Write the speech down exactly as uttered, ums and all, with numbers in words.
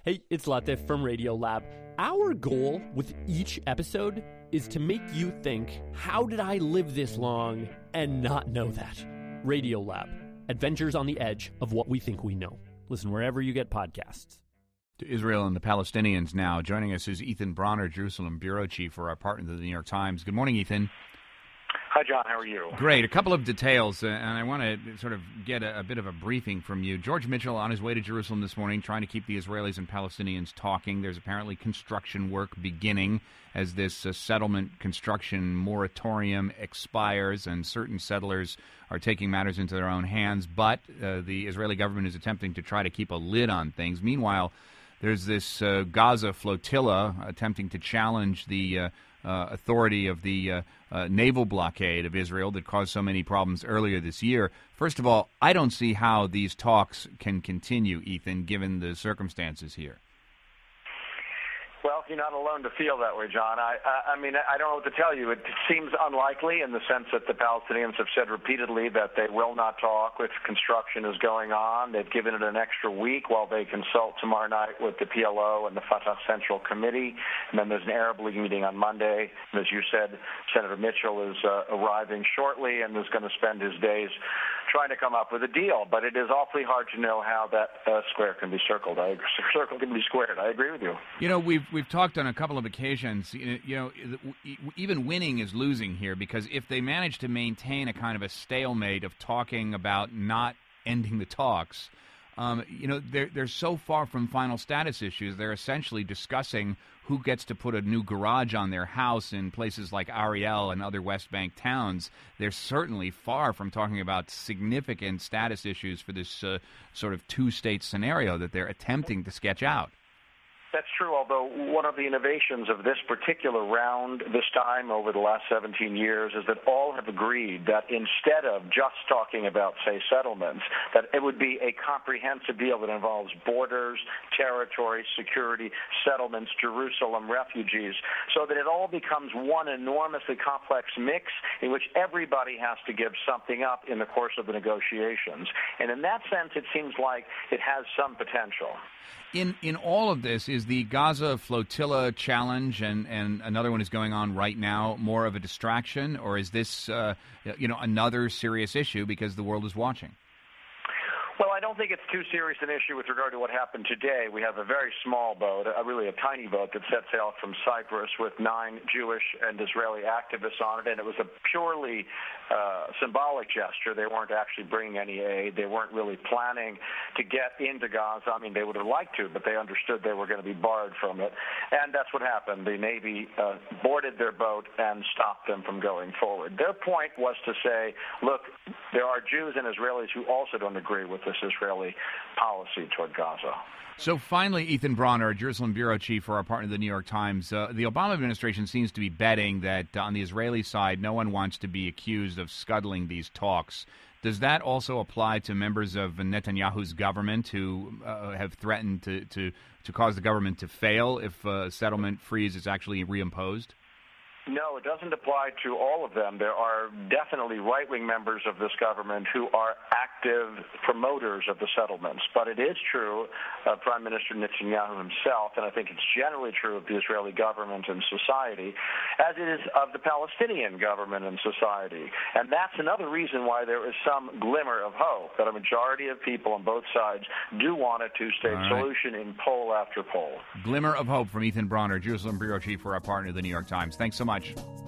Hey, it's Latif from Radiolab. Our goal with each episode is to make you think, how did I live this long and not know that? Radiolab, adventures on the edge of what we think we know. Listen wherever you get podcasts. To Israel and the Palestinians now. Joining us is Ethan Bronner, Jerusalem Bureau Chief for our partner, the New York Times. Good morning, Ethan. Hi, John. How are you? Great. A couple of details, uh, and I want to sort of get a, a bit of a briefing from you. George Mitchell on his way to Jerusalem this morning trying to keep the Israelis and Palestinians talking. There's apparently construction work beginning as this uh, settlement construction moratorium expires and certain settlers are taking matters into their own hands. But uh, the Israeli government is attempting to try to keep a lid on things. Meanwhile, there's this uh, Gaza flotilla attempting to challenge the uh, uh, authority of the uh, uh, naval blockade of Israel that caused so many problems earlier this year. First of all, I don't see how these talks can continue, Ethan, given the circumstances here. Well, you're not alone to feel that way, John. I, I, I mean, I don't know what to tell you. It seems unlikely in the sense that the Palestinians have said repeatedly that they will not talk if construction is going on. They've given it an extra week while they consult tomorrow night with the P L O and the Fatah Central Committee. And then there's an Arab League meeting on Monday. And as you said, Senator Mitchell is uh, arriving shortly and is going to spend his days trying to come up with a deal. But it is awfully hard to know how that uh, square can be circled. I, circle can be squared. I agree with you. You know, we've we've talked on a couple of occasions, you know, even winning is losing here, because if they manage to maintain a kind of a stalemate of talking about not ending the talks, um, you know, they're, they're so far from final status issues. They're essentially discussing who gets to put a new garage on their house in places like Ariel and other West Bank towns. They're certainly far from talking about significant status issues for this uh, sort of two-state scenario that they're attempting to sketch out. That's true, although one of the innovations of this particular round this time over the last seventeen years is that all have agreed that instead of just talking about, say, settlements, that it would be a comprehensive deal that involves borders, territory, security, settlements, Jerusalem, refugees, so that it all becomes one enormously complex mix in which everybody has to give something up in the course of the negotiations. And in that sense, it seems like it has some potential. In in all of this, is the Gaza flotilla challenge, and, and another one is going on right now, more of a distraction, or is this uh, you know another serious issue because the world is watching? Well, I don't think it's too serious an issue with regard to what happened today. We have a very small boat, a, really a tiny boat that set sail from Cyprus with nine Jewish and Israeli activists on it, and it was a purely uh, symbolic gesture. They weren't actually bringing any aid. They weren't really planning to get into Gaza. I mean, they would have liked to, but they understood they were going to be barred from it, and that's what happened. The Navy uh, boarded their boat and stopped them from going forward. Their point was to say, look, there are Jews and Israelis who also don't agree with this Israeli policy toward Gaza. So finally, Ethan Bronner, Jerusalem Bureau Chief for our partner, the New York Times. Uh, the Obama administration seems to be betting that uh, on the Israeli side, no one wants to be accused of scuttling these talks. Does that also apply to members of Netanyahu's government who uh, have threatened to, to, to cause the government to fail if a settlement freeze is actually reimposed? No, it doesn't apply to all of them. There are definitely right-wing members of this government who are active promoters of the settlements. But it is true of Prime Minister Netanyahu himself, and I think it's generally true of the Israeli government and society, as it is of the Palestinian government and society. And that's another reason why there is some glimmer of hope, that a majority of people on both sides do want a two-state right. solution in poll after poll. Glimmer of hope from Ethan Bronner, Jerusalem Bureau Chief for our partner, the New York Times. Thanks so much.